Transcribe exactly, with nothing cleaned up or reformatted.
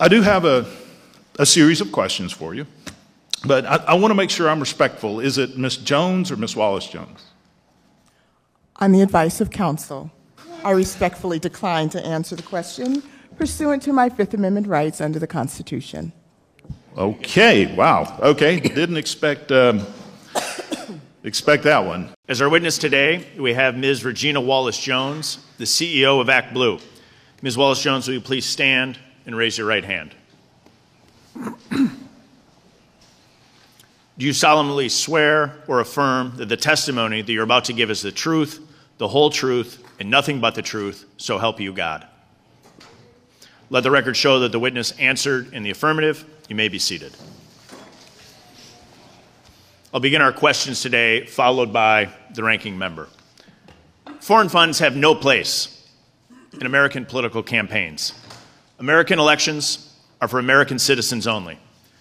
I do have a, a series of questions for you, but I, I want to make sure I'm respectful. Is it Miz Jones or Miz Wallace-Jones? On the advice of counsel, I respectfully decline to answer the question pursuant to my Fifth Amendment rights under the Constitution. Okay, wow. Okay, didn't expect um, expect that one. As our witness today, we have Miz Regina Wallace-Jones, the C E O of ActBlue. Miz Wallace-Jones, will you please stand and raise your right hand? Do you solemnly swear or affirm that the testimony that you're about to give is the truth, the whole truth, and nothing but the truth, so help you God? Let the record show that the witness answered in the affirmative. You may be seated. I'll begin our questions today, followed by the ranking member. Foreign funds have no place in American political campaigns. American elections are for American citizens only.